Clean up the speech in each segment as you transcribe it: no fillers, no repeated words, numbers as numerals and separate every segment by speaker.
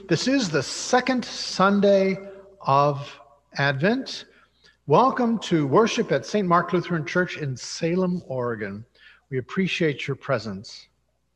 Speaker 1: This is the second Sunday of Advent. Welcome to worship at St. Mark Lutheran Church in Salem, Oregon. We appreciate your presence.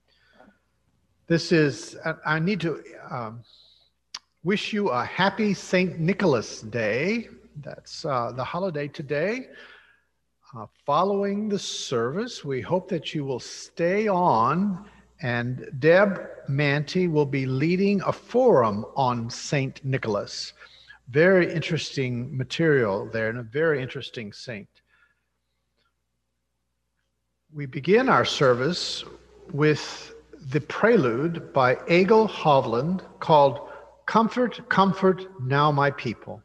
Speaker 1: I need to wish you a happy St. Nicholas Day. That's the holiday today. Following the service, we hope that you will stay on, and Deb Manty will be leading a forum on St. Nicholas. Very interesting material there and a very interesting saint. We begin our service with the prelude by Egil Hovland called "Comfort, Comfort Now My People."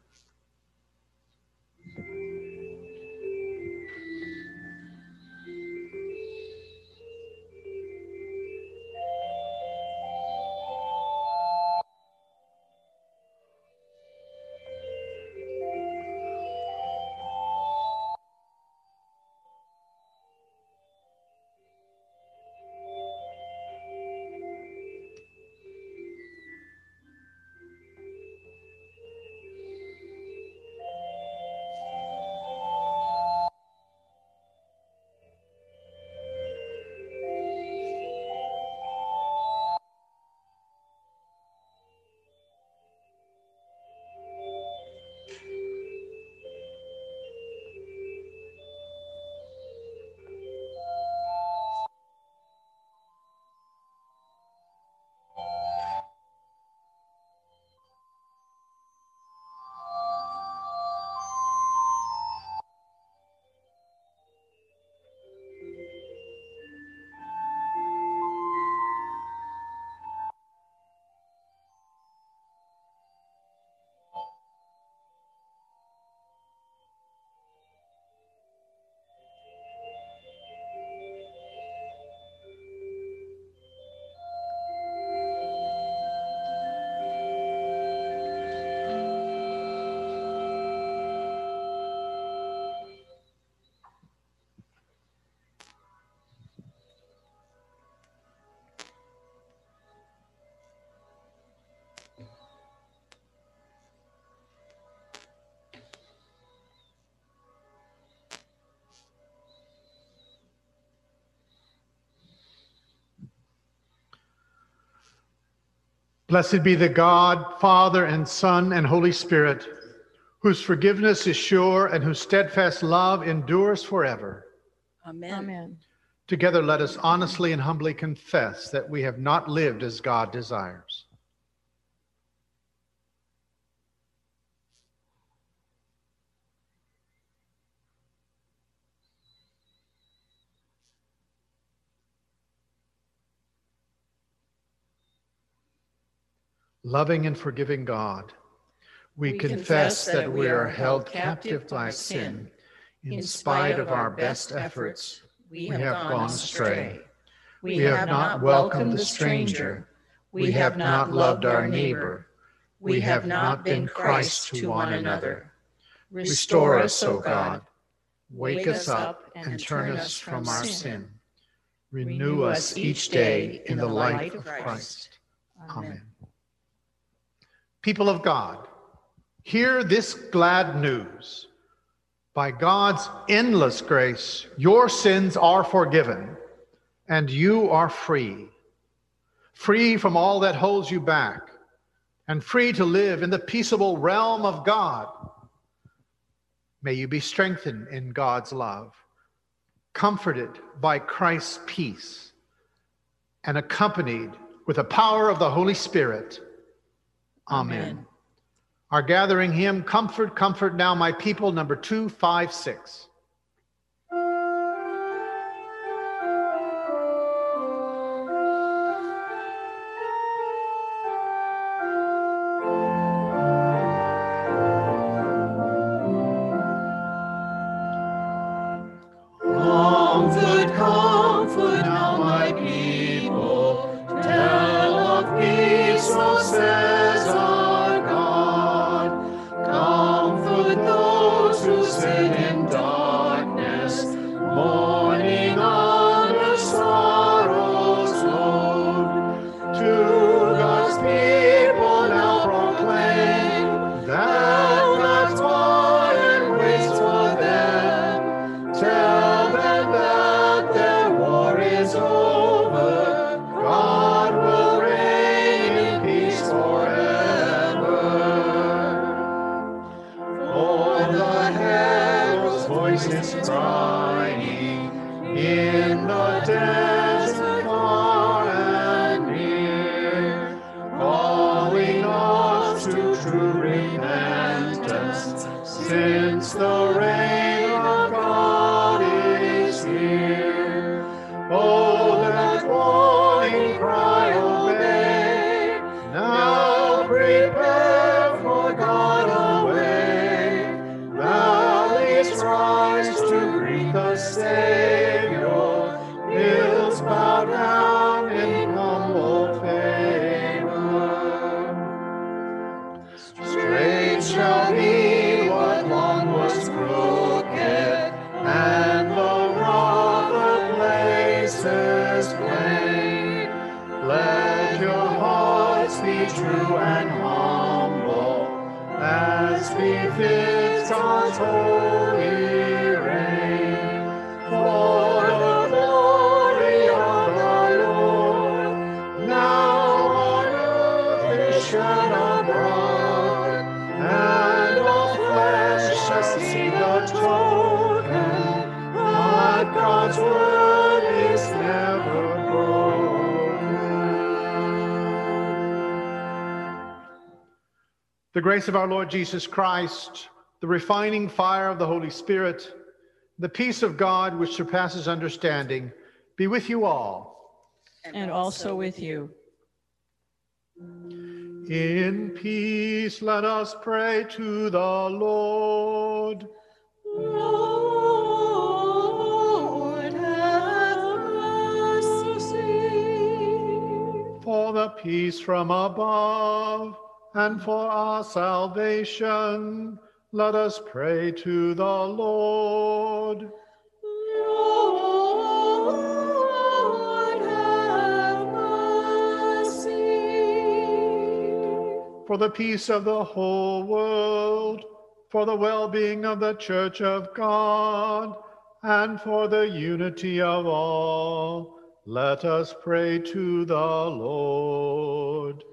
Speaker 1: Blessed be the God, Father, and Son, and Holy Spirit, whose forgiveness is sure and whose steadfast love endures forever.
Speaker 2: Amen. Amen.
Speaker 1: Together let us honestly and humbly confess that we have not lived as God desires. Loving and forgiving God, we confess that we are held captive by sin. In spite of our best efforts, we have gone astray. We have not welcomed the stranger. We have not loved our neighbor. We have not been Christ to one another. Restore us, O God. Wake us up and turn us from our sin. Renew us each day in the light of Christ. Amen. People of God, hear this glad news. By God's endless grace, your sins are forgiven, and you are free. Free from all that holds you back, and free to live in the peaceable realm of God. May you be strengthened in God's love, comforted by Christ's peace, and accompanied with the power of the Holy Spirit. Amen. Our gathering hymn, Comfort, Comfort Now My People, number 256.
Speaker 3: Comfort, comfort now my people, tell of peace, so says our God. Comfort those who sit in darkness.
Speaker 1: be true and humble, as befits God's holy reign. For the glory of the Lord, now on earth is shed abroad, and all flesh shall see the token that God's word is never broken. The grace of our Lord Jesus Christ, the refining fire of the Holy Spirit, the peace of God which surpasses understanding, be with you all.
Speaker 2: And also with you.
Speaker 1: In peace, let us pray to the Lord.
Speaker 3: Lord, have mercy.
Speaker 1: For the peace from above and for our salvation, let us pray to the Lord.
Speaker 3: Lord, have mercy.
Speaker 1: For the peace of the whole world, for the well-being of the Church of God, and for the unity of all, let us pray to the Lord.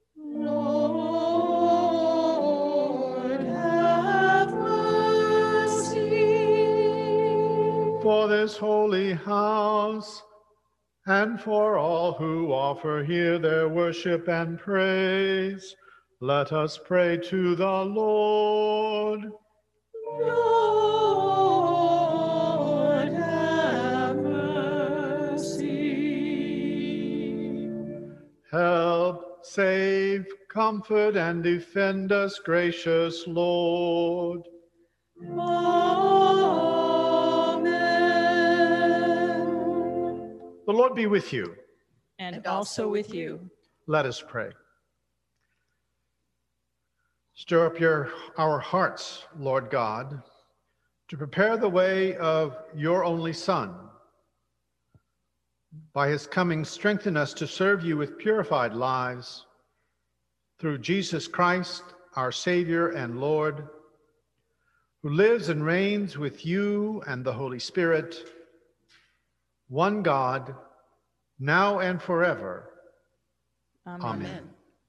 Speaker 3: Lord, have mercy.
Speaker 1: For this holy house, and for all who offer here their worship and praise, let us pray to the Lord.
Speaker 3: Lord, have mercy.
Speaker 1: Help, save, comfort, and defend us, gracious Lord.
Speaker 3: Amen.
Speaker 1: The Lord be with you.
Speaker 2: And also with you.
Speaker 1: Let us pray. Stir up our hearts, Lord God, to prepare the way of your only Son. By his coming, strengthen us to serve you with purified lives. Through Jesus Christ, our Savior and Lord, who lives and reigns with you and the Holy Spirit, one God, now and forever.
Speaker 2: Amen.
Speaker 1: Amen.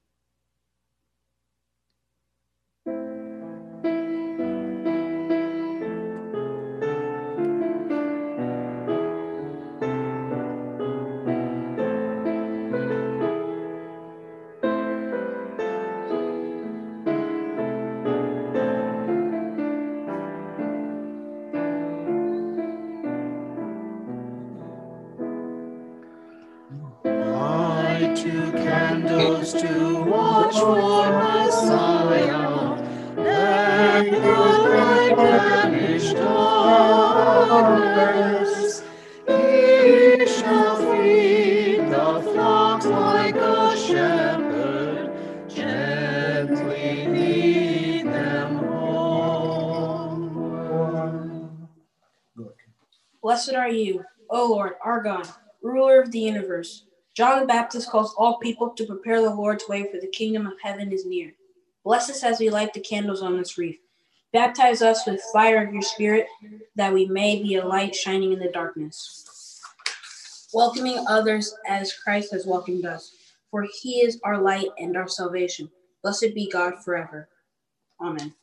Speaker 3: Light two candles to watch for Messiah, and the light banish darkness. He shall feed the flocks like a shepherd, gently lead them home.
Speaker 4: Blessed are you, O Lord, our God, ruler of the universe. John the Baptist calls all people to prepare the Lord's way, for the kingdom of heaven is near. Bless us as we light the candles on this wreath. Baptize us with fire of your Spirit, that we may be a light shining in the darkness, welcoming others as Christ has welcomed us. For he is our light and our salvation. Blessed be God forever. Amen.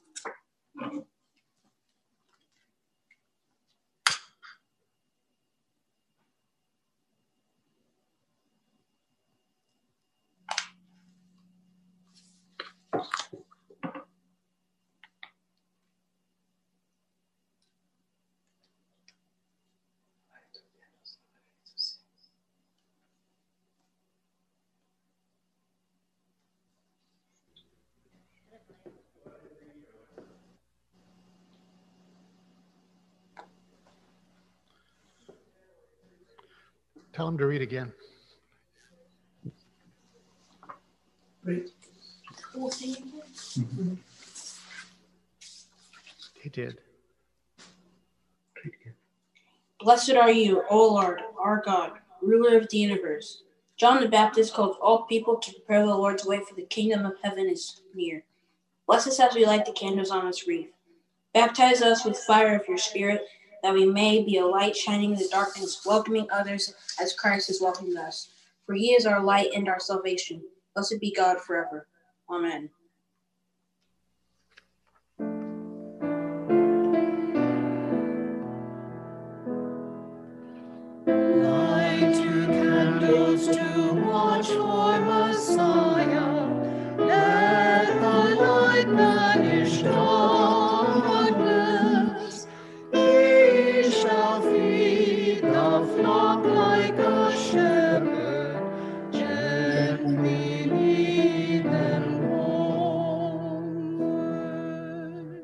Speaker 1: Tell him to read again. He did.
Speaker 4: Blessed are you, O Lord, our God, ruler of the universe. John the Baptist calls all people to prepare the Lord's way, for the kingdom of heaven is near. Bless us as we light the candles on this wreath. Baptize us with fire of your Spirit, that we may be a light shining in the darkness, welcoming others as Christ has welcomed us. For he is our light and our salvation. Blessed be God forever. Amen.
Speaker 3: Light two candles to watch for Messiah. Let the light banish darkness. He shall feed the flock like a shepherd, gently lead them homeward.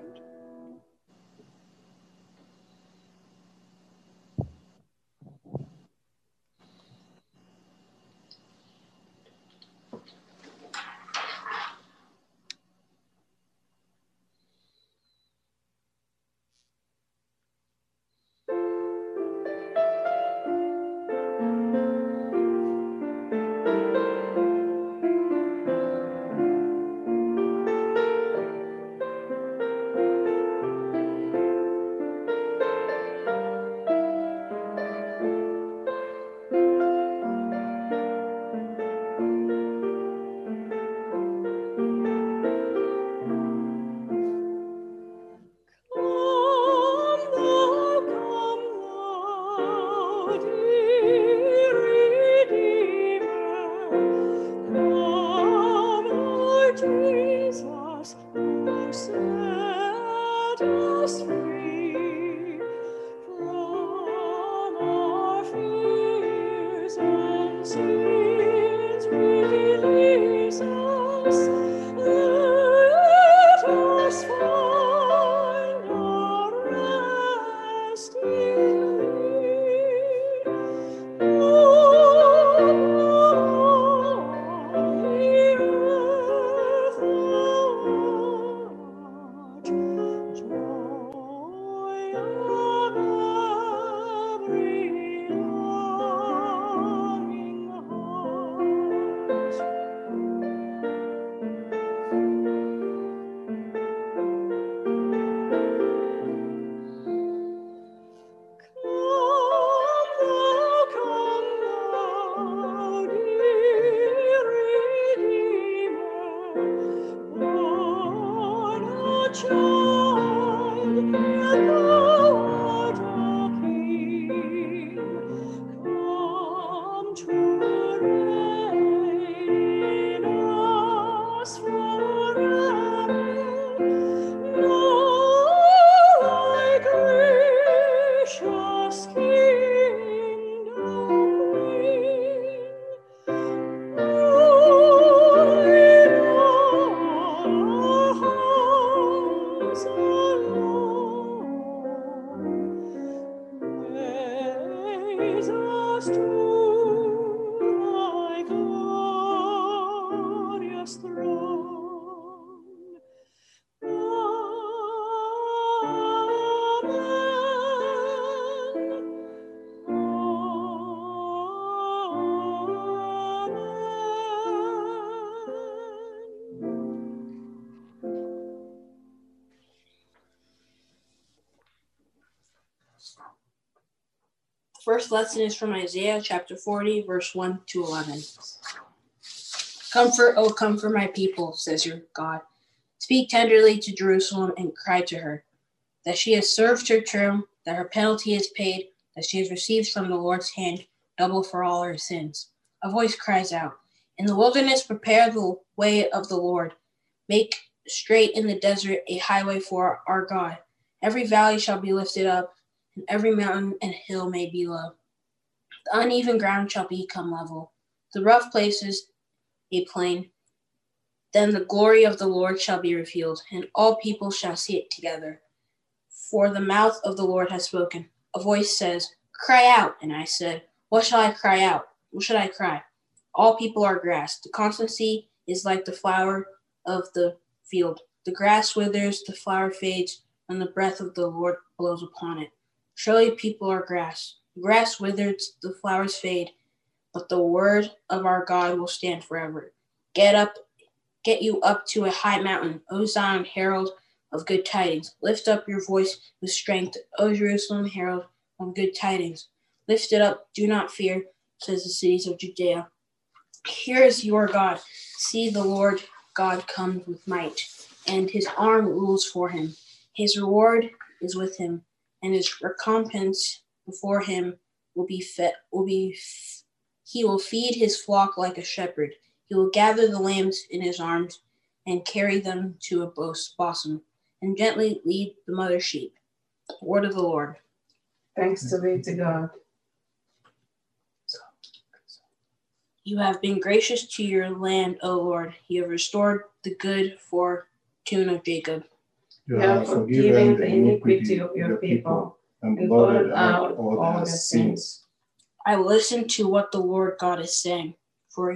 Speaker 4: First lesson is from Isaiah chapter 40, verse 1 to 11. Comfort, O comfort my people, says your God. Speak tenderly to Jerusalem and cry to her, that she has served her term, that her penalty is paid, that she has received from the Lord's hand double for all her sins. A voice cries out, in the wilderness prepare the way of the Lord. Make straight in the desert a highway for our God. Every valley shall be lifted up, and every mountain and hill may be low. The uneven ground shall become level, the rough places a plain. Then the glory of the Lord shall be revealed, and all people shall see it together. For the mouth of the Lord has spoken. A voice says, cry out. And I said, what shall I cry out? What should I cry? All people are grass. The constancy is like the flower of the field. The grass withers, the flower fades, and the breath of the Lord blows upon it. Surely people are grass. The grass withers, the flowers fade, but the word of our God will stand forever. Get you up to a high mountain, O Zion, herald of good tidings. Lift up your voice with strength, O Jerusalem, herald of good tidings. Lift it up, do not fear, says the cities of Judea. Here is your God. See, the Lord God comes with might, and his arm rules for him. His reward is with him, and his recompense before him he will feed his flock like a shepherd. He will gather the lambs in his arms and carry them to a bosom, and gently lead the mother sheep. Word of the Lord.
Speaker 3: Thanks be to God.
Speaker 4: You have been gracious to your land, O Lord. You have restored the good fortune of Jacob.
Speaker 3: You have forgiven the iniquity of your people and blotted out all their sins.
Speaker 4: I will listen to what the Lord God is saying, for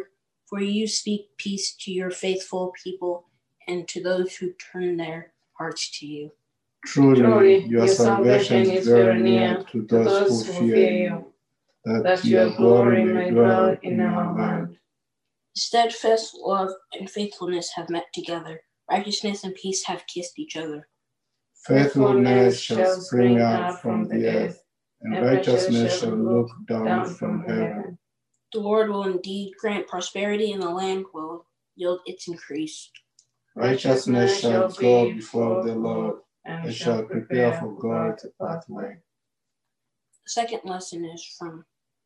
Speaker 4: you speak peace to your faithful people and to those who turn their hearts to you.
Speaker 3: Truly, your salvation is very near to those who fear you, that your glory may dwell in our land.
Speaker 4: Steadfast love and faithfulness have met together. Righteousness and peace have kissed each other.
Speaker 3: Faithfulness shall spring out from the earth, and righteousness shall look down from heaven.
Speaker 4: The Lord will indeed grant prosperity, and the land will yield its increase.
Speaker 3: Righteousness shall go before the Lord, and shall prepare for God a pathway.
Speaker 4: The second lesson is from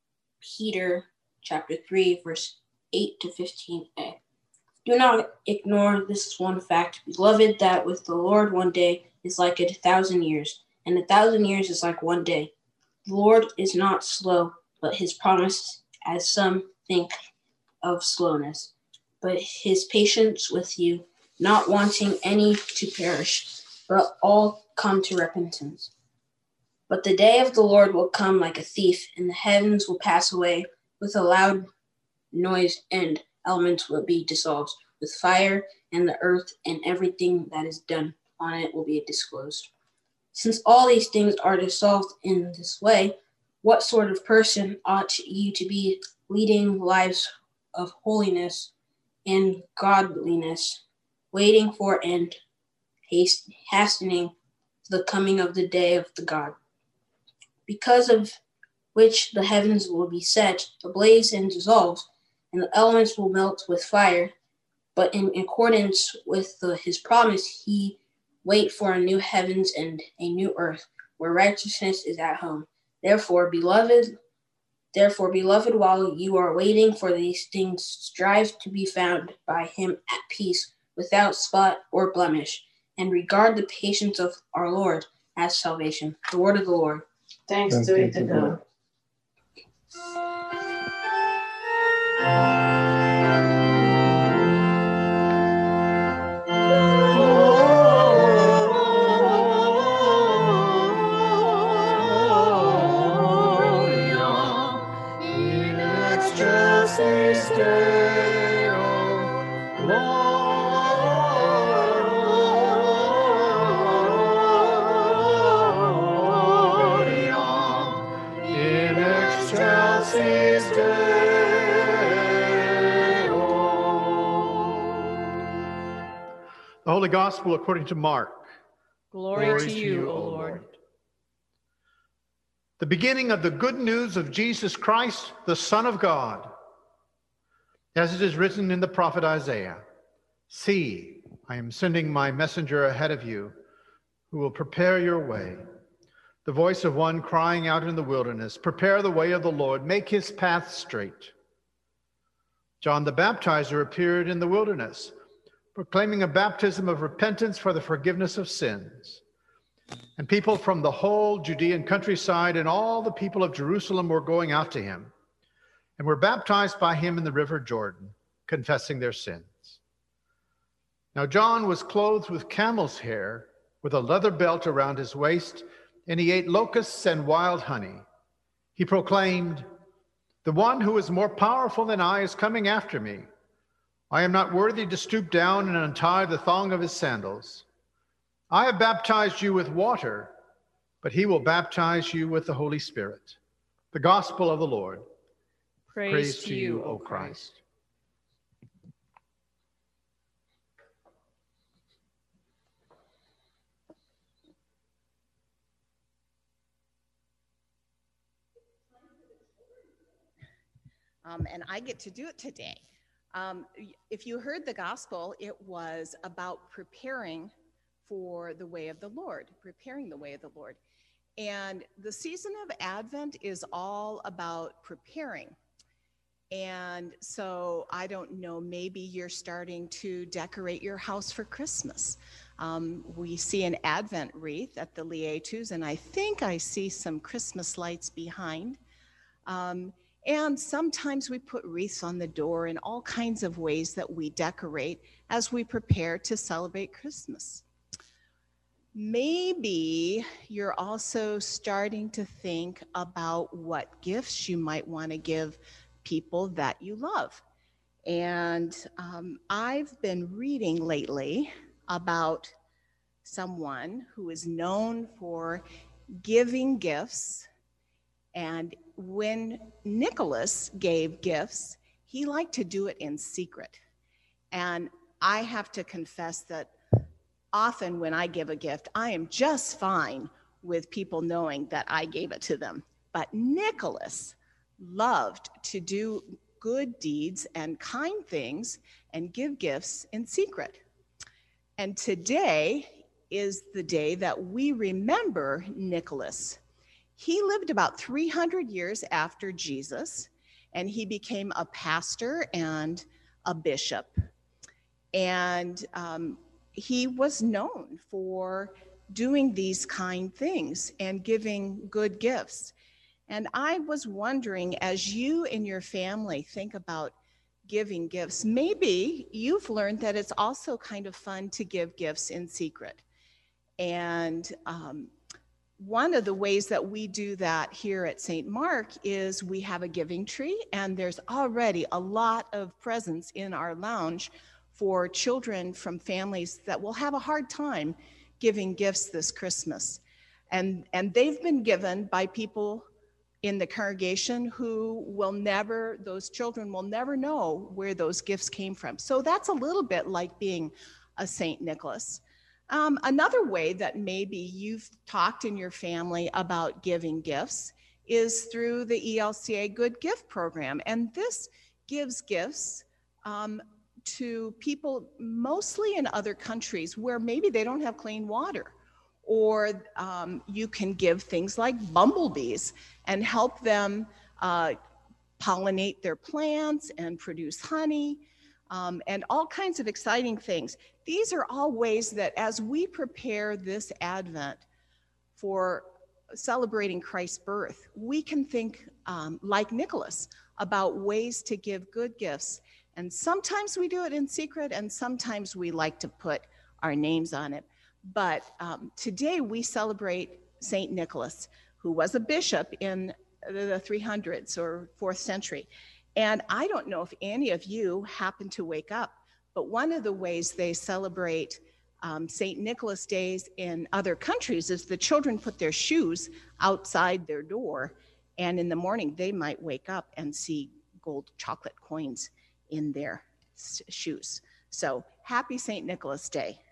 Speaker 4: Peter chapter 3, verse 8 to 15a. Do not ignore this one fact, beloved, that with the Lord 1 day is like 1,000 years, and 1,000 years is like 1 day. The Lord is not slow, but his promise, as some think of slowness, but his patience with you, not wanting any to perish, but all come to repentance. But the day of the Lord will come like a thief, and the heavens will pass away with a loud noise, and elements will be dissolved with fire, and the earth and everything that is done on it will be disclosed. Since all these things are dissolved in this way, what sort of person ought you to be, leading lives of holiness and godliness, waiting for and hastening the coming of the day of the God, because of which the heavens will be set ablaze and dissolved, and the elements will melt with fire. But in accordance with his promise, he wait for a new heavens and a new earth, where righteousness is at home. Therefore, beloved, while you are waiting for these things, strive to be found by him at peace, without spot or blemish, and regard the patience of our Lord as salvation. The word of the Lord.
Speaker 3: Thanks be to God.
Speaker 1: The Holy Gospel according to Mark.
Speaker 2: Glory to you, O Lord.
Speaker 1: The beginning of the good news of Jesus Christ, the Son of God. As it is written in the prophet Isaiah, "See, I am sending my messenger ahead of you, who will prepare your way. The voice of one crying out in the wilderness, prepare the way of the Lord, make his path straight." John the Baptizer appeared in the wilderness, proclaiming a baptism of repentance for the forgiveness of sins. And people from the whole Judean countryside and all the people of Jerusalem were going out to him and were baptized by him in the river Jordan, confessing their sins. Now John was clothed with camel's hair, with a leather belt around his waist, and he ate locusts and wild honey. He proclaimed, "The one who is more powerful than I is coming after me. I am not worthy to stoop down and untie the thong of his sandals. I have baptized you with water, but he will baptize you with the Holy Spirit." The gospel of the Lord.
Speaker 2: Praise to you, O Christ.
Speaker 5: And I get to do it today. If you heard the gospel, it was about preparing for the way of the Lord, preparing the way of the Lord. And the season of Advent is all about preparing. And so I don't know, maybe you're starting to decorate your house for Christmas. We see an Advent wreath at the Lietus, and I think I see some Christmas lights behind. And sometimes we put wreaths on the door in all kinds of ways that we decorate as we prepare to celebrate Christmas. Maybe you're also starting to think about what gifts you might want to give people that you love. And I've been reading lately about someone who is known for giving gifts. And when Nicholas gave gifts, he liked to do it in secret. And I have to confess that often when I give a gift, I am just fine with people knowing that I gave it to them. But Nicholas loved to do good deeds and kind things and give gifts in secret. And today is the day that we remember Nicholas. He lived about 300 years after Jesus, and he became a pastor and a bishop. And he was known for doing these kind things and giving good gifts. And I was wondering, as you and your family think about giving gifts, maybe you've learned that it's also kind of fun to give gifts in secret. And one of the ways that we do that here at St. Mark is we have a giving tree, and there's already a lot of presents in our lounge for children from families that will have a hard time giving gifts this Christmas. And they've been given by people in the congregation who those children will never know where those gifts came from. So that's a little bit like being a St. Nicholas. Another way that maybe you've talked in your family about giving gifts is through the ELCA Good Gift Program. And this gives gifts to people mostly in other countries where maybe they don't have clean water. Or you can give things like bumblebees and help them pollinate their plants and produce honey and all kinds of exciting things. These are all ways that as we prepare this Advent for celebrating Christ's birth, we can think like Nicholas about ways to give good gifts. And sometimes we do it in secret, and sometimes we like to put our names on it. But today we celebrate St. Nicholas, who was a bishop in the 300s or 4th century. And I don't know if any of you happen to wake up, but one of the ways they celebrate St. Nicholas days in other countries is the children put their shoes outside their door, and in the morning they might wake up and see gold chocolate coins in their shoes. So happy St. Nicholas Day.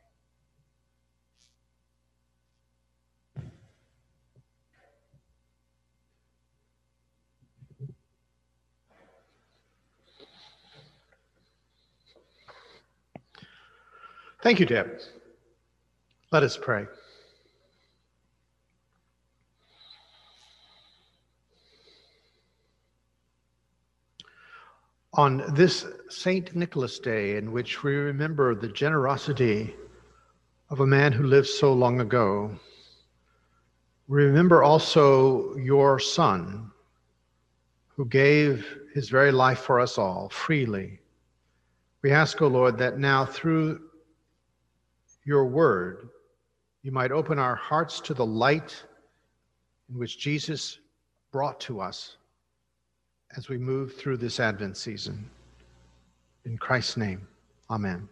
Speaker 1: Thank you, Deb. Let us pray. On this St. Nicholas Day, in which we remember the generosity of a man who lived so long ago, remember also your Son, who gave his very life for us all freely. We ask, O Lord, that now through your word, you might open our hearts to the light in which Jesus brought to us as we move through this Advent season. In Christ's name, amen.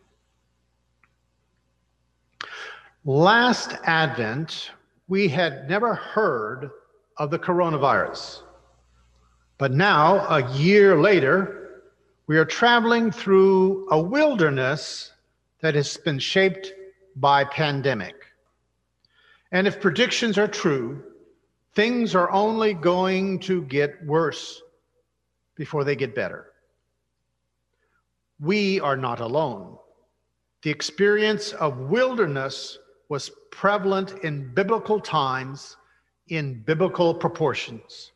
Speaker 1: Last Advent, we had never heard of the coronavirus. But now, a year later, we are traveling through a wilderness that has been shaped by pandemic. And if predictions are true, things are only going to get worse before they get better. We are not alone. The experience of wilderness was prevalent in biblical times, in biblical proportions.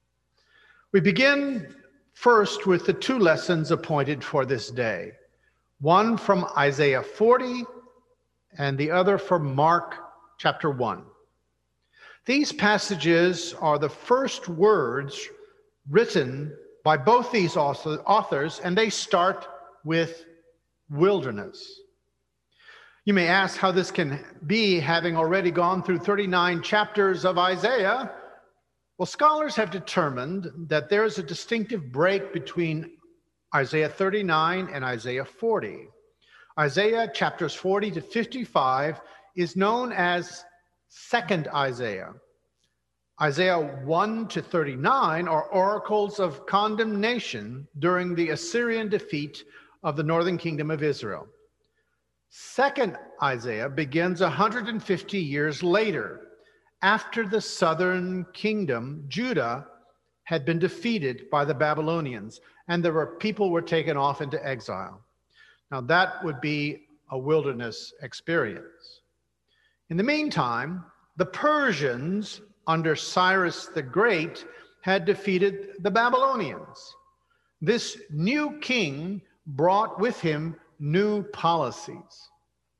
Speaker 1: We begin first with the two lessons appointed for this day, one from Isaiah 40 and the other from Mark chapter 1. These passages are the first words written by both these authors, and they start with wilderness. You may ask how this can be, having already gone through 39 chapters of Isaiah. Well, scholars have determined that there is a distinctive break between Isaiah 39 and Isaiah 40. Isaiah chapters 40 to 55 is known as Second Isaiah. Isaiah 1 to 39 are oracles of condemnation during the Assyrian defeat of the northern kingdom of Israel. Second Isaiah begins 150 years later, after the southern kingdom, Judah, had been defeated by the Babylonians, and people were taken off into exile. Now that would be a wilderness experience. In the meantime, the Persians under Cyrus the Great had defeated the Babylonians. This new king brought with him new policies.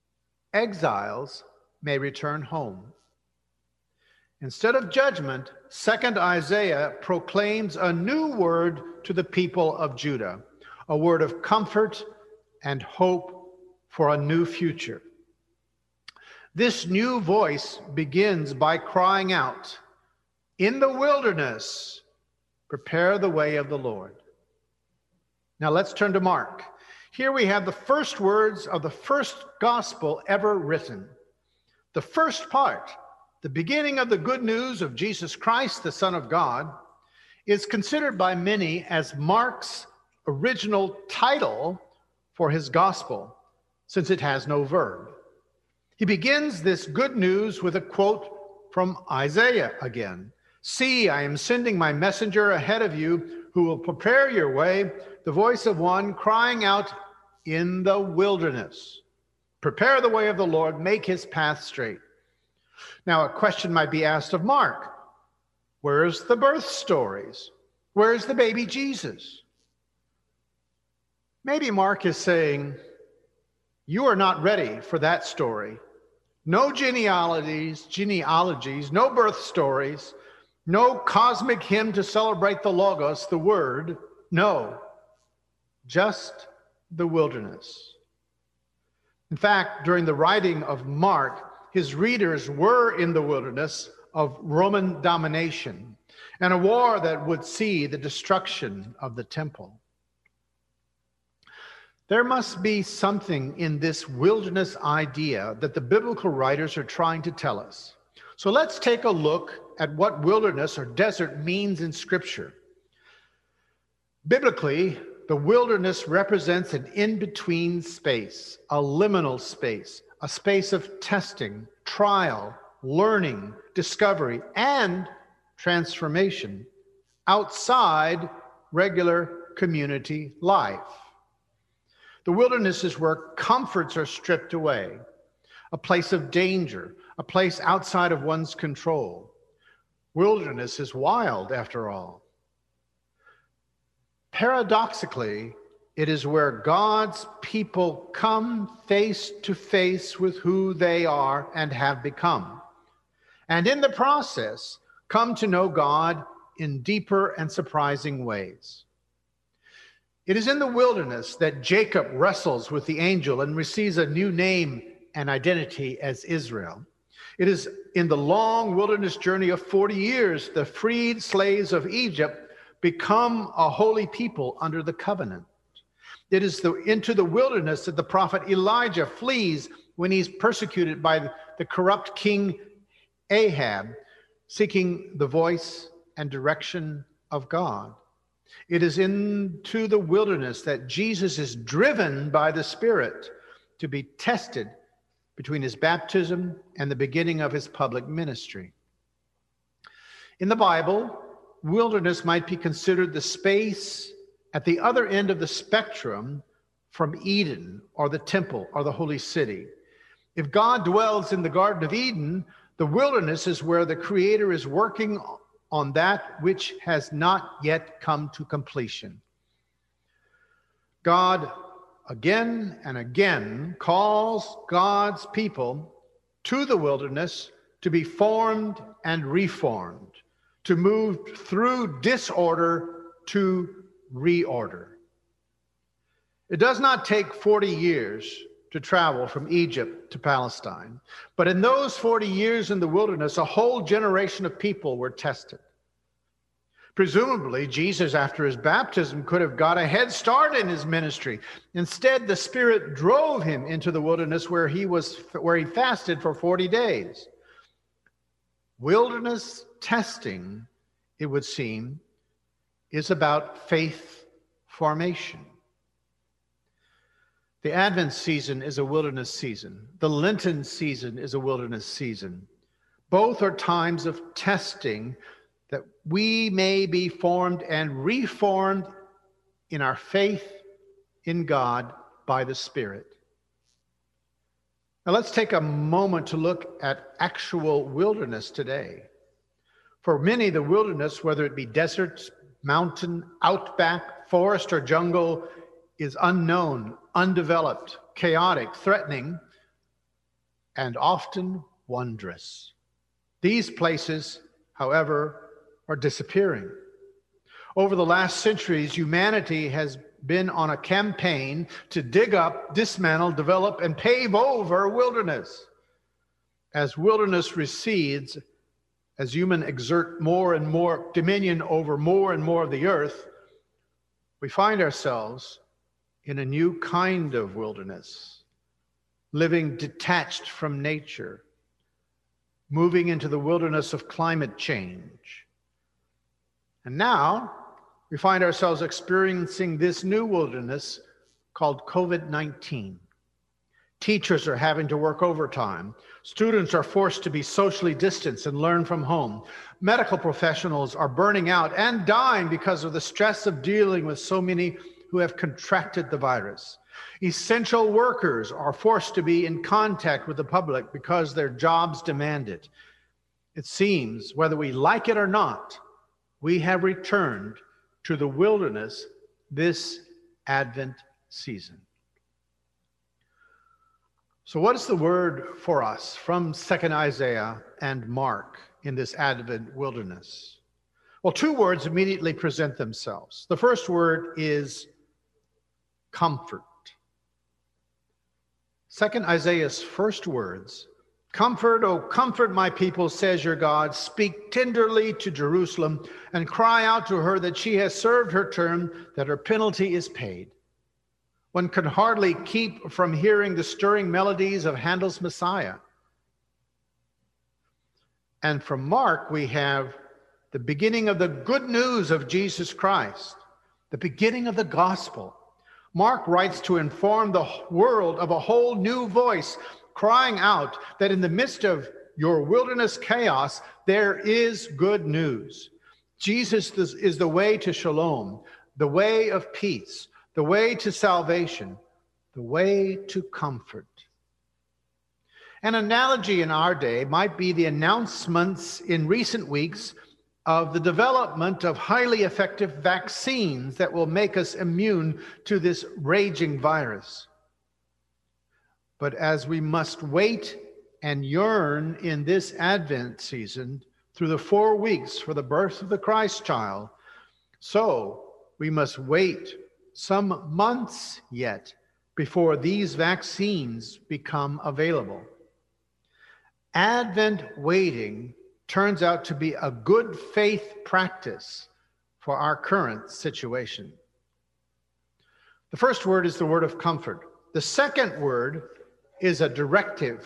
Speaker 1: Exiles may return home. Instead of judgment, Second Isaiah proclaims a new word to the people of Judah, a word of comfort and hope for a new future. This new voice begins by crying out, "In the wilderness, prepare the way of the Lord." Now let's turn to Mark. Here we have the first words of the first gospel ever written. The first part, the beginning of the good news of Jesus Christ, the Son of God, is considered by many as Mark's original title for his gospel, since it has no verb. He begins this good news with a quote from Isaiah again. "See, I am sending my messenger ahead of you who will prepare your way, the voice of one crying out in the wilderness. Prepare the way of the Lord, make his path straight." Now, a question might be asked of Mark. Where's the birth stories? Where's the baby Jesus? Maybe Mark is saying, you are not ready for that story. No genealogies, no birth stories, no cosmic hymn to celebrate the Logos, the Word. No, just the wilderness. In fact, during the writing of Mark, his readers were in the wilderness of Roman domination and a war that would see the destruction of the temple. There must be something in this wilderness idea that the biblical writers are trying to tell us. So let's take a look at what wilderness or desert means in Scripture. Biblically, the wilderness represents an in-between space, a liminal space, a space of testing, trial, learning, discovery, and transformation outside regular community life. The wilderness is where comforts are stripped away, a place of danger, a place outside of one's control. Wilderness is wild, after all. Paradoxically, it is where God's people come face to face with who they are and have become, and in the process, come to know God in deeper and surprising ways. It is in the wilderness that Jacob wrestles with the angel and receives a new name and identity as Israel. It is in the long wilderness journey of 40 years the freed slaves of Egypt become a holy people under the covenant. It is into the wilderness that the prophet Elijah flees when he's persecuted by the corrupt king Ahab, seeking the voice and direction of God. It is into the wilderness that Jesus is driven by the Spirit to be tested between his baptism and the beginning of his public ministry. In the Bible, wilderness might be considered the space at the other end of the spectrum from Eden or the temple or the holy city. If God dwells in the Garden of Eden, the wilderness is where the Creator is working on that which has not yet come to completion. God again and again calls God's people to the wilderness to be formed and reformed, to move through disorder to reorder. It does not take 40 years to travel from Egypt to Palestine, but in those 40 years in the wilderness, a whole generation of people were tested. Presumably, Jesus, after his baptism, could have got a head start in his ministry. Instead, the Spirit drove him into the wilderness where he fasted for 40 days. Wilderness testing, it would seem, is about faith formation. The Advent season is a wilderness season. The Lenten season is a wilderness season. Both are times of testing that we may be formed and reformed in our faith in God by the Spirit. Now let's take a moment to look at actual wilderness today. For many, the wilderness, whether it be desert, mountain, outback, forest, or jungle, is unknown, undeveloped, chaotic, threatening, and often wondrous. These places, however, are disappearing. Over the last centuries, humanity has been on a campaign to dig up, dismantle, develop, and pave over wilderness. As wilderness recedes, as humans exert more and more dominion over more and more of the earth, we find ourselves in a new kind of wilderness, living detached from nature, moving into the wilderness of climate change. And now we find ourselves experiencing this new wilderness called COVID-19. Teachers are having to work overtime. Students are forced to be socially distanced and learn from home. Medical professionals are burning out and dying because of the stress of dealing with so many who have contracted the virus. Essential workers are forced to be in contact with the public because their jobs demand it. It seems, whether we like it or not, we have returned to the wilderness this Advent season. So what is the word for us from 2nd Isaiah and Mark in this Advent wilderness? Well, two words immediately present themselves. The first word is comfort. 2nd Isaiah's first words, "Comfort, O comfort my people, says your God. Speak tenderly to Jerusalem and cry out to her that she has served her term, that her penalty is paid." One can hardly keep from hearing the stirring melodies of Handel's Messiah. And from Mark, we have the beginning of the good news of Jesus Christ, the beginning of the gospel. Mark writes to inform the world of a whole new voice, crying out that in the midst of your wilderness chaos, there is good news. Jesus is the way to shalom, the way of peace, the way to salvation, the way to comfort. An analogy in our day might be the announcements in recent weeks of the development of highly effective vaccines that will make us immune to this raging virus. But as we must wait and yearn in this Advent season through the 4 weeks for the birth of the Christ child, so we must wait some months yet before these vaccines become available. Advent waiting turns out to be a good faith practice for our current situation. The first word is the word of comfort. The second word is a directive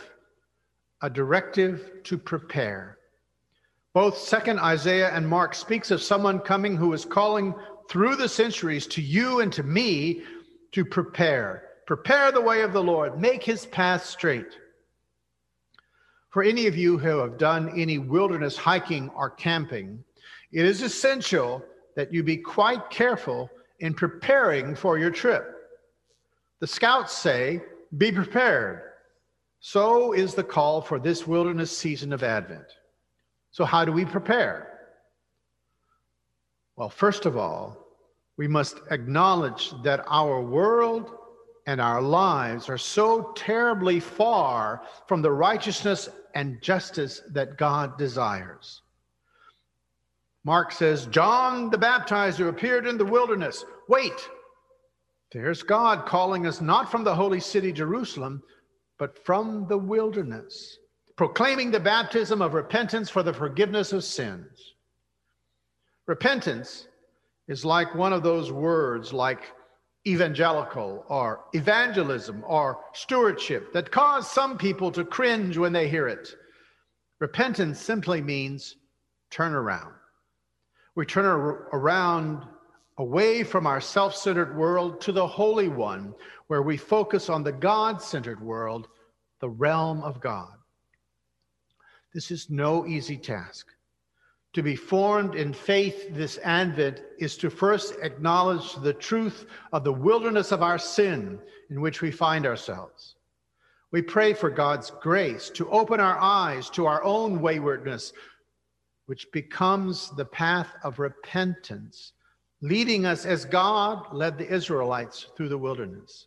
Speaker 1: to prepare. Both 2nd Isaiah and Mark speaks of someone coming who is calling through the centuries to you and to me to prepare the way of the Lord, make his path straight. For any of you who have done any wilderness hiking or camping, it is essential that you be quite careful in preparing for your trip. The scouts say, be prepared. So is the call for this wilderness season of Advent. So how do we prepare? Well, first of all, we must acknowledge that our world and our lives are so terribly far from the righteousness and justice that God desires. Mark says, John the Baptizer appeared in the wilderness. Wait, there's God calling us not from the holy city Jerusalem, but from the wilderness, proclaiming the baptism of repentance for the forgiveness of sins. Repentance is like one of those words like evangelical or evangelism or stewardship that cause some people to cringe when they hear it. Repentance simply means turn around. We turn around away from our self-centered world to the Holy One, where we focus on the God-centered world, the realm of God. This is no easy task. To be formed in faith this Advent is to first acknowledge the truth of the wilderness of our sin in which we find ourselves. We pray for God's grace to open our eyes to our own waywardness, which becomes the path of repentance, leading us as God led the Israelites through the wilderness.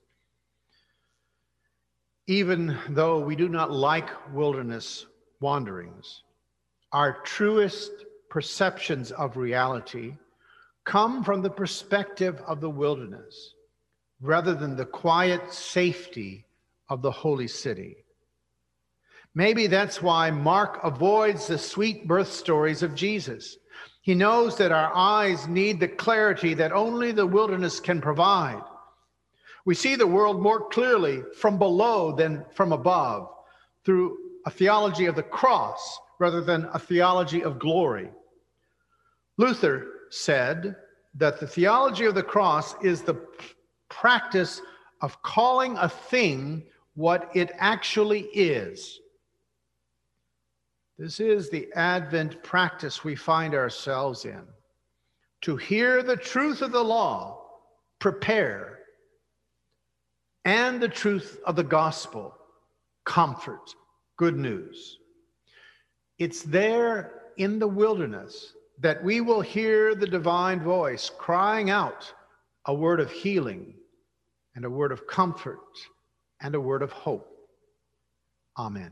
Speaker 1: Even though we do not like wilderness wanderings, our truest perceptions of reality come from the perspective of the wilderness rather than the quiet safety of the holy city. Maybe that's why Mark avoids the sweet birth stories of Jesus. He knows that our eyes need the clarity that only the wilderness can provide. We see the world more clearly from below than from above, through a theology of the cross rather than a theology of glory. Luther said that the theology of the cross is the practice of calling a thing what it actually is. This is the Advent practice we find ourselves in. To hear the truth of the law, prepare, and the truth of the gospel, comfort, good news. It's there in the wilderness that we will hear the divine voice crying out a word of healing and a word of comfort and a word of hope. Amen.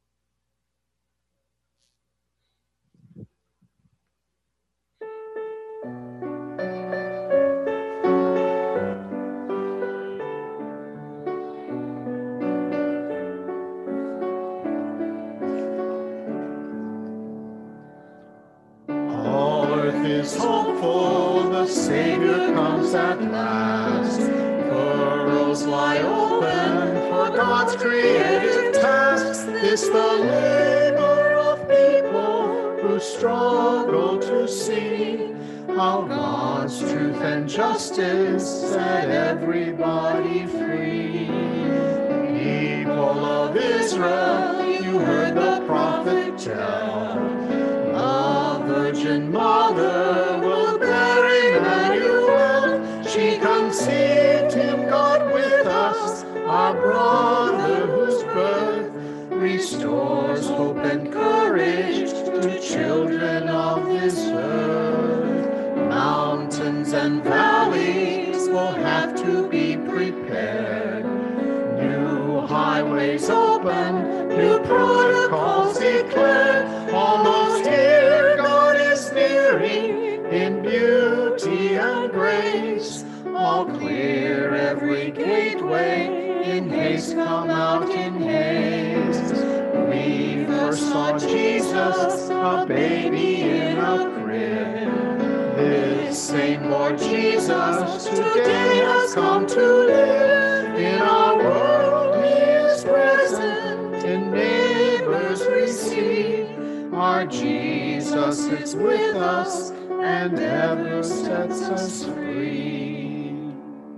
Speaker 2: Is hopeful, the Savior comes at last. Furrows lie open for God's creative tasks. This the labor of people who struggle to see how God's truth and justice set everybody free. People of Israel, you heard the prophet tell, Virgin Mother will bear Emmanuel. She conceived him, God with us, our brother whose birth restores hope and courage to children of this earth. Mountains and valleys will have to be prepared. New highways open, new protocols declared. Almost here, God is nearing in beauty and grace. All clear every gateway, in haste come out in haste. We first saw Jesus, a baby in a crib. This same Lord Jesus today has come to live in our world. He is present in neighbors we see. Our Jesus is with us and ever sets us free.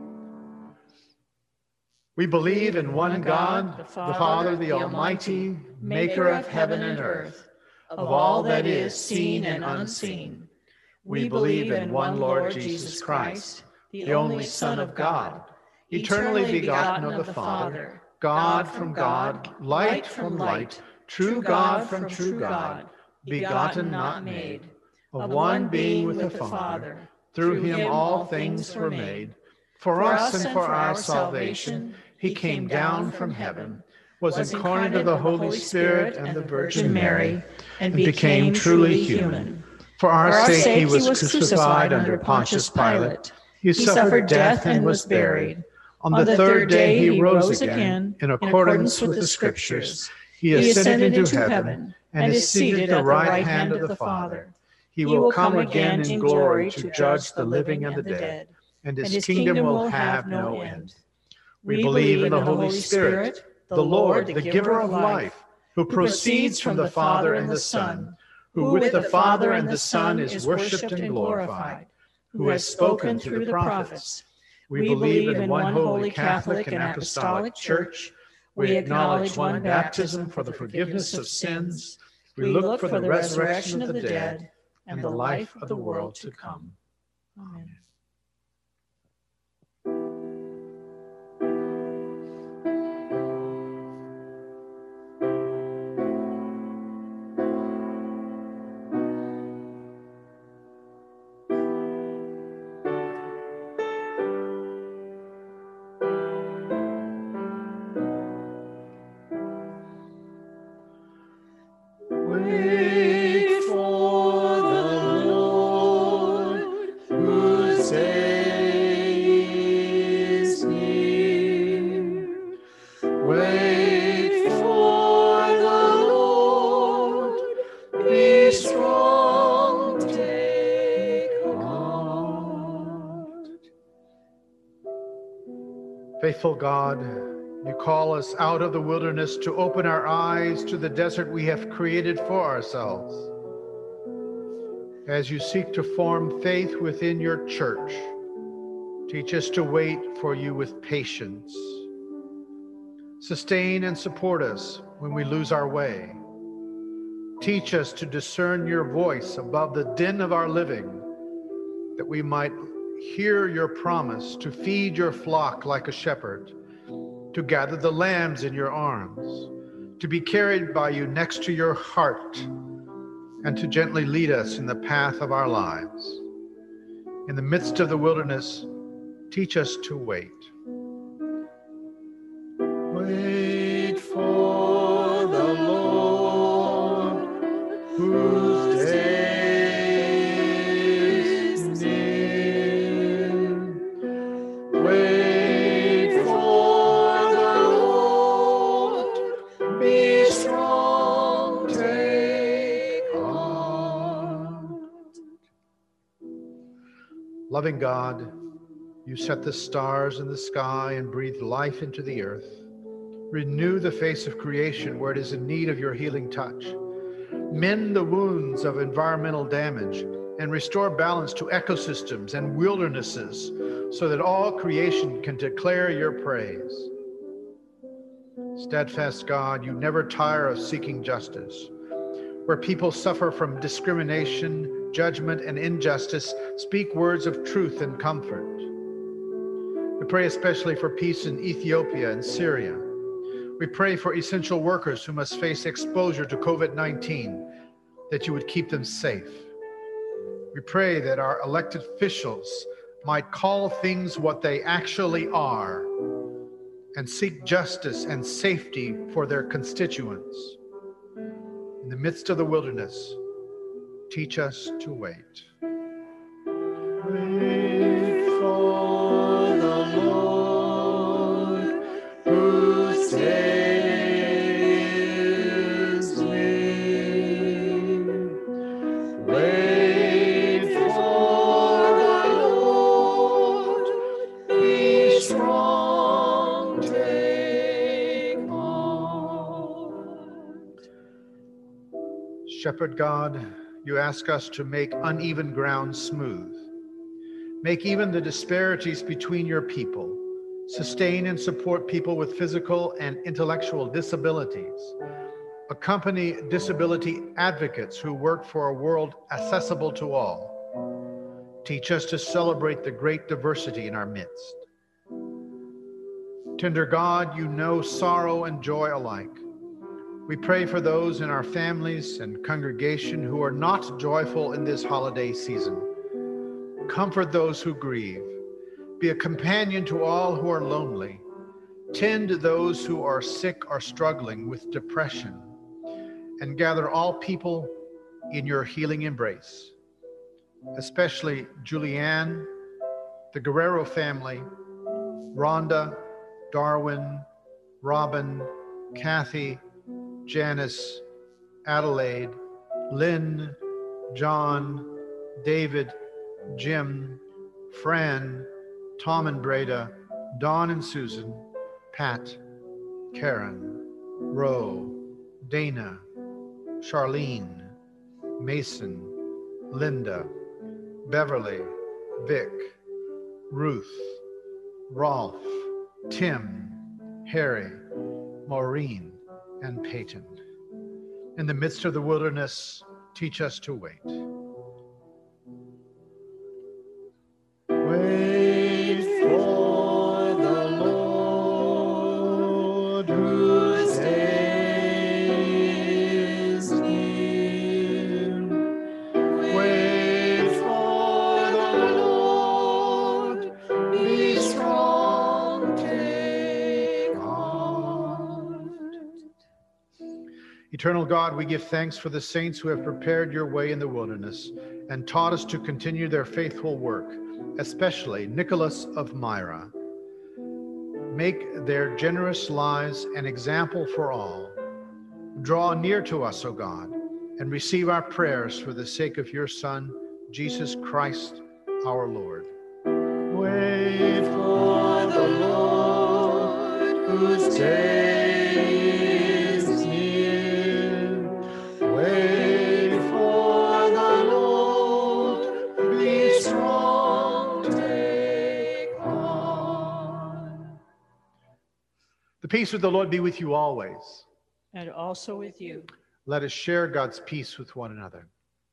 Speaker 1: We believe in one God, the Father, the Almighty, maker of heaven and earth, of all that is seen and unseen. We believe in one Lord Jesus Christ, the only Son of God, eternally begotten of the Father, God from God, light from light, true God from true God, begotten, not made, of one being with the Father. Through him all things were made. For us and for our salvation, he came down from heaven, was incarnate of the Holy Spirit and the Virgin Mary, and became truly human. For our sake he was crucified under Pontius Pilate. He suffered death and was buried. On the third day he rose again, in accordance with the Scriptures. He ascended into heaven and is seated at the right hand of the Father. He will come again in glory to judge the living and the dead, and his kingdom will have no end. We believe in the Holy Spirit, the Lord, the giver of life, who proceeds from the Father and the Son, who with the Father and the Son is worshipped and glorified, who has spoken through the prophets. We believe in one holy Catholic and Apostolic Church. We acknowledge one baptism for the forgiveness of sins. We look for the resurrection of the dead and the life of the world to come. Amen.
Speaker 2: Wait for the Lord, whose day is near. Wait for the Lord, be strong, take heart.
Speaker 1: Faithful God, you call us out of the wilderness to open our eyes to the desert we have created for ourselves. As you seek to form faith within your church, teach us to wait for you with patience. Sustain and support us when we lose our way. Teach us to discern your voice above the din of our living, that we might hear your promise to feed your flock like a shepherd, to gather the lambs in your arms, to be carried by you next to your heart, and to gently lead us in the path of our lives. In the midst of the wilderness, teach us to wait.
Speaker 2: Wait for the Lord, whose day is near. Wait for the Lord, be strong, take heart.
Speaker 1: Loving God, you set the stars in the sky and breathe life into the earth. Renew the face of creation where it is in need of your healing touch. Mend the wounds of environmental damage and restore balance to ecosystems and wildernesses so that all creation can declare your praise. Steadfast God, you never tire of seeking justice. Where people suffer from discrimination, judgment, and injustice, speak words of truth and comfort. We pray especially for peace in Ethiopia and Syria. We pray for essential workers who must face exposure to COVID-19, that you would keep them safe. We pray that our elected officials might call things what they actually are and seek justice and safety for their constituents. In the midst of the wilderness, teach us to wait.
Speaker 2: Wait for the Lord, whose day is near. Wait for the Lord, be strong, take heart.
Speaker 1: Shepherd God, you ask us to make uneven ground smooth. Make even the disparities between your people. Sustain and support people with physical and intellectual disabilities. Accompany disability advocates who work for a world accessible to all. Teach us to celebrate the great diversity in our midst. Tender God, you know sorrow and joy alike. We pray for those in our families and congregation who are not joyful in this holiday season. Comfort those who grieve. Be a companion to all who are lonely. Tend to those who are sick or struggling with depression. And gather all people in your healing embrace, especially Julianne, the Guerrero family, Rhonda, Darwin, Robin, Kathy, Janice, Adelaide, Lynn, John, David, Jim, Fran, Tom and Breda, Dawn and Susan, Pat, Karen, Ro, Dana, Charlene, Mason, Linda, Beverly, Vic, Ruth, Rolf, Tim, Harry, Maureen, and Peyton. In the midst of the wilderness, teach us to wait.
Speaker 2: Wait for the Lord, whose day is near. Wait for the Lord, be strong, take heart.
Speaker 1: Eternal God, we give thanks for the saints who have prepared your way in the wilderness and taught us to continue their faithful work, especially Nicholas of Myra. Make their generous lives an example for all. Draw near to us, O God, and receive our prayers for the sake of your Son, Jesus Christ, our Lord.
Speaker 2: Wait for the Lord, whose day is near. Wait for the Lord, be strong, take heart.
Speaker 1: The peace of the Lord be with you always.
Speaker 6: And also with you.
Speaker 1: Let us share God's peace with one another.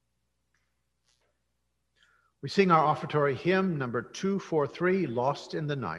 Speaker 1: We sing our offertory hymn, number 243, Lost in the Night.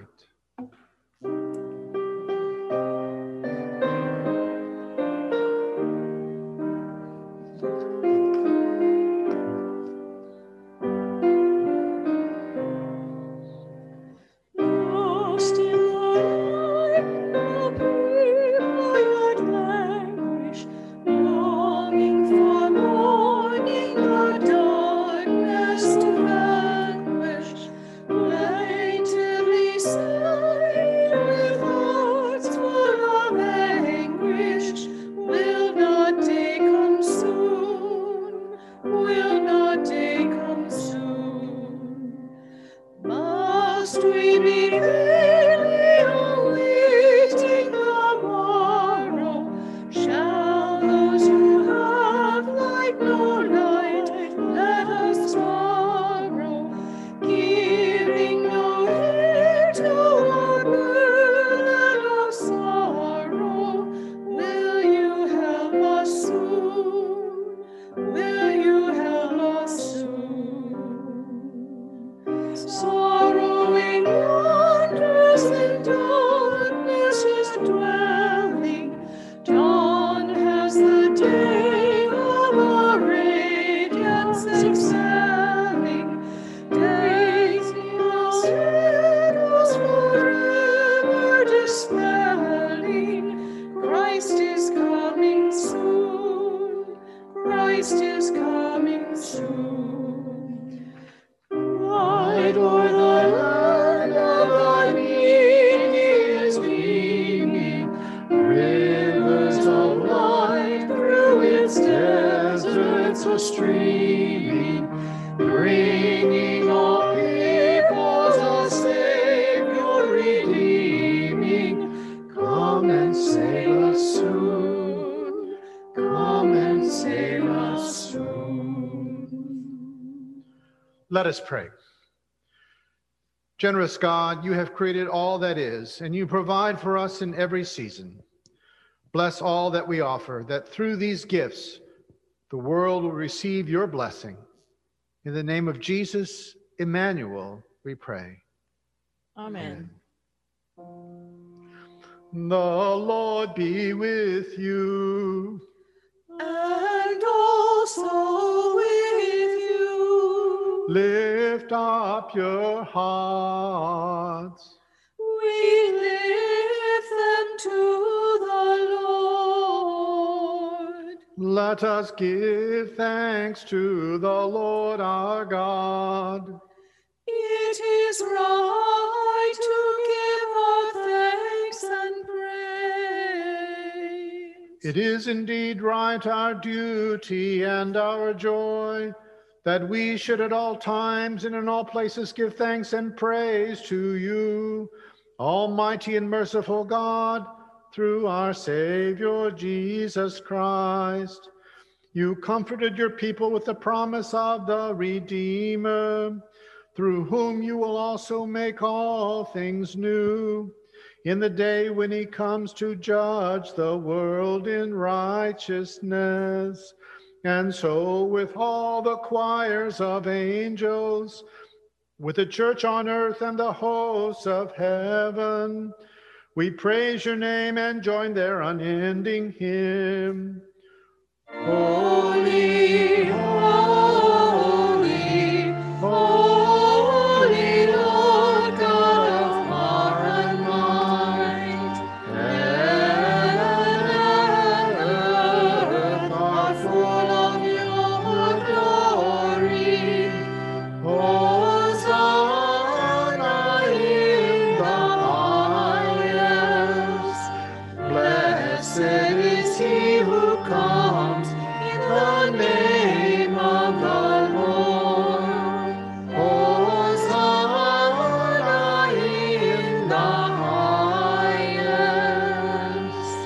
Speaker 2: Lost in the night, the people yet languish, longing for morning, the darkness to vanquish. Plaintively sigh with hearts full of anguish. Will not day come soon? Will not day come soon? Must we be vainly awaiting the morrow? Shall those who have light no light let us borrow? Giving no heed to our burden of sorrow. Will you help us soon? Will you help us soon? Sorrowing wonders in darkness is dwelling. Dawn has the day of our radiance excelling. Days of shadows forever dispelling. Christ is coming soon. Christ is coming soon. Bright o'er the land of thy being is beaming. Rivers of light through its deserts are streaming, bringing all peoples a Savior redeeming. Come and save us soon. Come and save us soon.
Speaker 1: Let us pray. Generous God, you have created all that is, and you provide for us in every season. Bless all that we offer, that through these gifts, the world will receive your blessing. In the name of Jesus, Emmanuel, we pray.
Speaker 6: Amen.
Speaker 1: The Lord be with you.
Speaker 2: And also with you.
Speaker 1: Lift up your hearts.
Speaker 2: We lift them to the Lord.
Speaker 1: Let us give thanks to the Lord our God.
Speaker 2: It is right to give our thanks and praise.
Speaker 1: It is indeed right, our duty and our joy, that we should at all times and in all places give thanks and praise to you, Almighty and merciful God, through our Savior Jesus Christ. You comforted your people with the promise of the Redeemer, through whom you will also make all things new, in the day when he comes to judge the world in righteousness. And so with all the choirs of angels, with the church on earth and the hosts of heaven, we praise your name and join their unending hymn. Holy, holy, holy Lord God of power and might. Heaven and earth are full of your glory. Hosanna in the highest. Blessed is he who comes in the name of the Lord. Hosanna in the highest.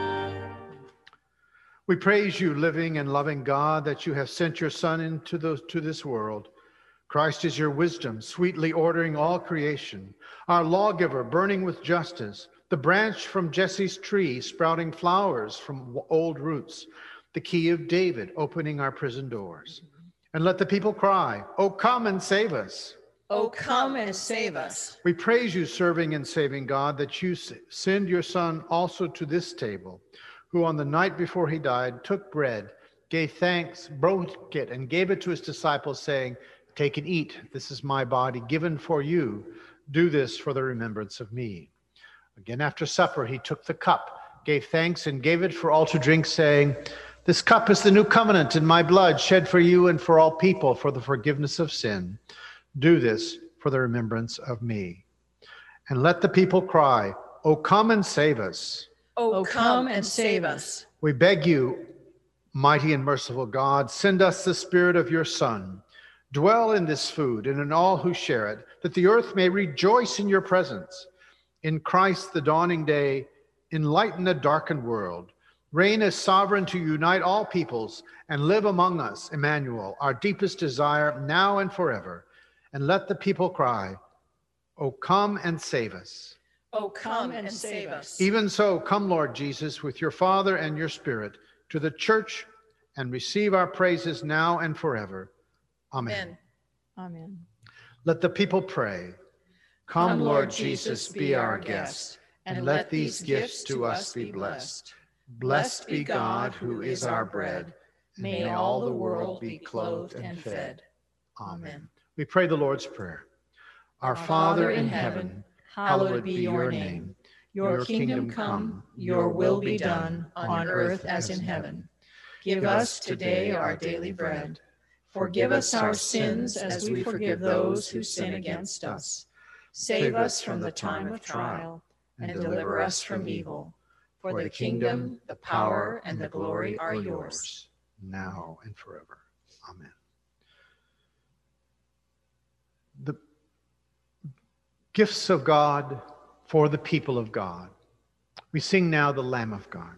Speaker 1: We praise you, living and loving God, that you have sent your Son into to this world. Christ is your wisdom, sweetly ordering all creation, our lawgiver burning with justice, the branch from Jesse's tree sprouting flowers from old roots, the key of David opening our prison doors. And let the people cry, "Oh, come and save us."
Speaker 6: Oh, come and save us.
Speaker 1: We praise you, serving and saving God, that you send your Son also to this table, who on the night before he died took bread, gave thanks, broke it, and gave it to his disciples, saying, "Take and eat. This is my body given for you. Do this for the remembrance of me." Again, after supper, he took the cup, gave thanks, and gave it for all to drink, saying, "This cup is the new covenant in my blood, shed for you and for all people for the forgiveness of sin. Do this for the remembrance of me." And let the people cry, "Oh, come and save us."
Speaker 6: Oh, come and save us.
Speaker 1: We beg you, mighty and merciful God, send us the Spirit of your Son. Dwell in this food and in all who share it, that the earth may rejoice in your presence. In Christ, the dawning day, enlighten a darkened world. Reign as sovereign to unite all peoples and live among us, Emmanuel, our deepest desire, now and forever. And let the people cry, "Oh, come and save us."
Speaker 6: Oh, come and save us.
Speaker 1: Even so, come, Lord Jesus, with your Father and your Spirit, to the church and receive our praises now and forever. Amen.
Speaker 6: Amen.
Speaker 1: Let the people pray. Come, Lord Jesus, be our guest, and let these gifts to us be blessed. Blessed be God, who is our bread. May all the world be clothed and fed. Amen. We pray the Lord's Prayer. Our Father in heaven, hallowed be your name.
Speaker 6: Your kingdom come, your will be done, on earth as in heaven. Give us today our daily bread. Forgive us our sins as we forgive those who sin against us. Save us from the time of trial, and deliver us from evil. For the kingdom, the power, and the glory are yours,
Speaker 1: now and forever. Amen. The gifts of God for the people of God. We sing now the Lamb of God.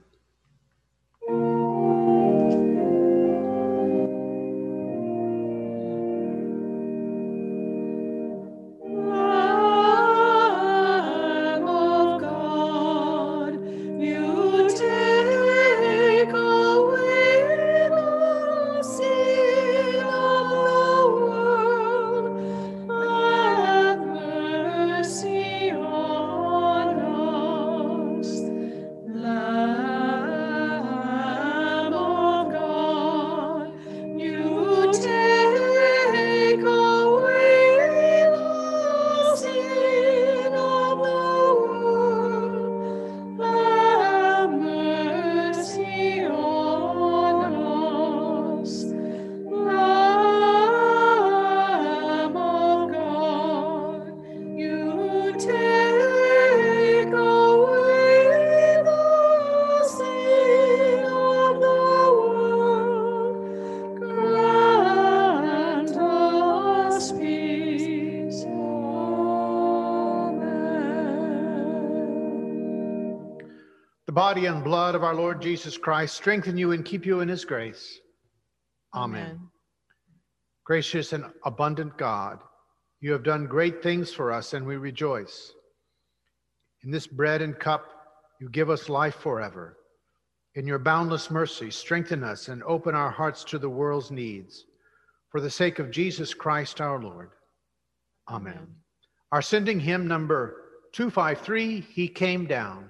Speaker 1: The body and blood of our Lord Jesus Christ strengthen you and keep you in his grace. Amen. Gracious and abundant God, you have done great things for us, and we rejoice. In this bread and cup, you give us life forever. In your boundless mercy, strengthen us and open our hearts to the world's needs. For the sake of Jesus Christ our Lord. Amen. Our sending hymn number 253, He Came Down.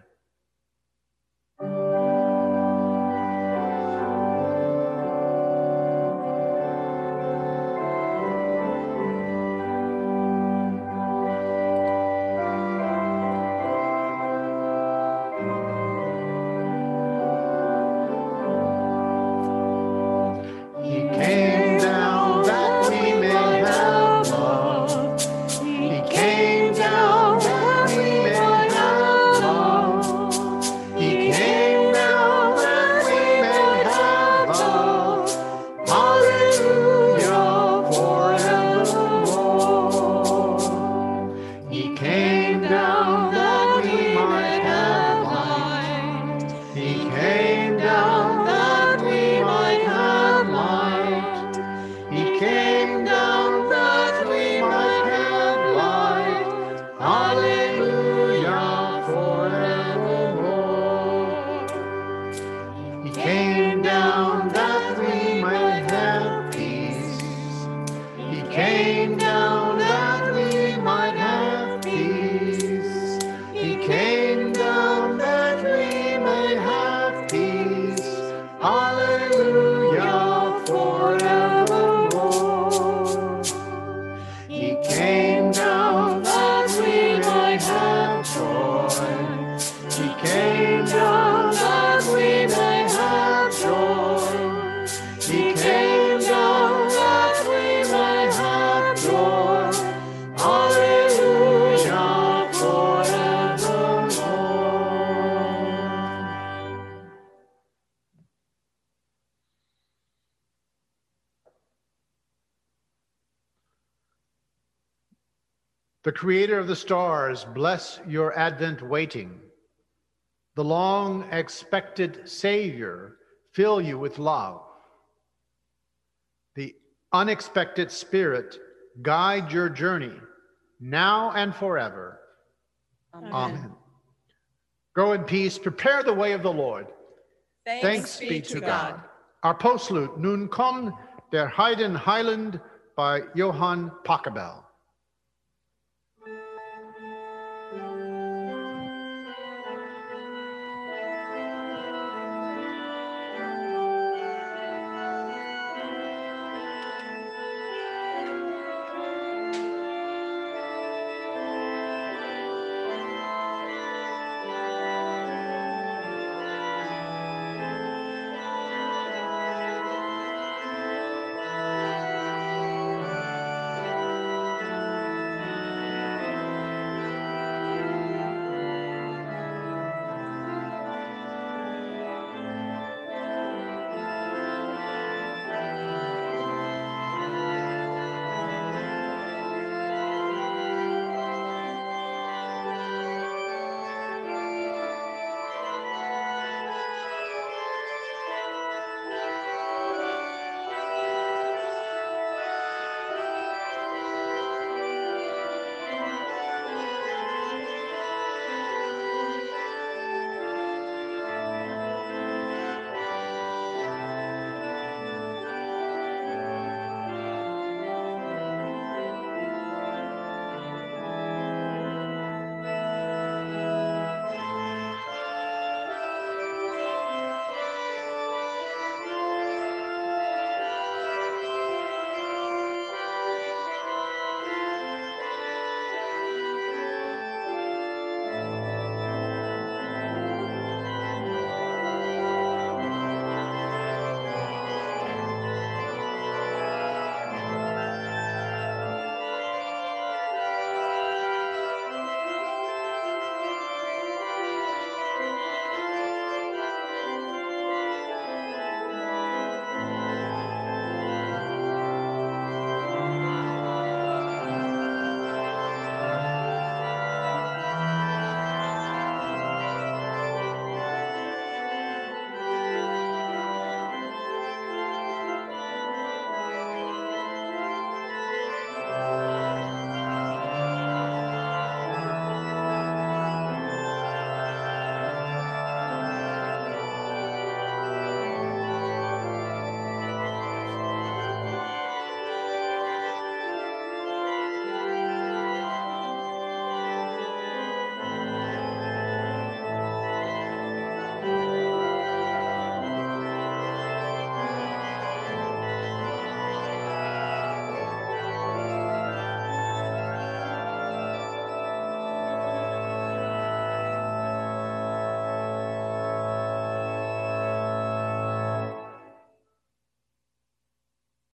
Speaker 1: The Creator of the stars, bless your Advent waiting. The long-expected Savior, fill you with love. The unexpected Spirit, guide your journey, now and forever. Amen. Go in peace, prepare the way of the Lord. Thanks be to God. Our postlude, Nun komm der Heiden Heiland by Johann Pachelbel.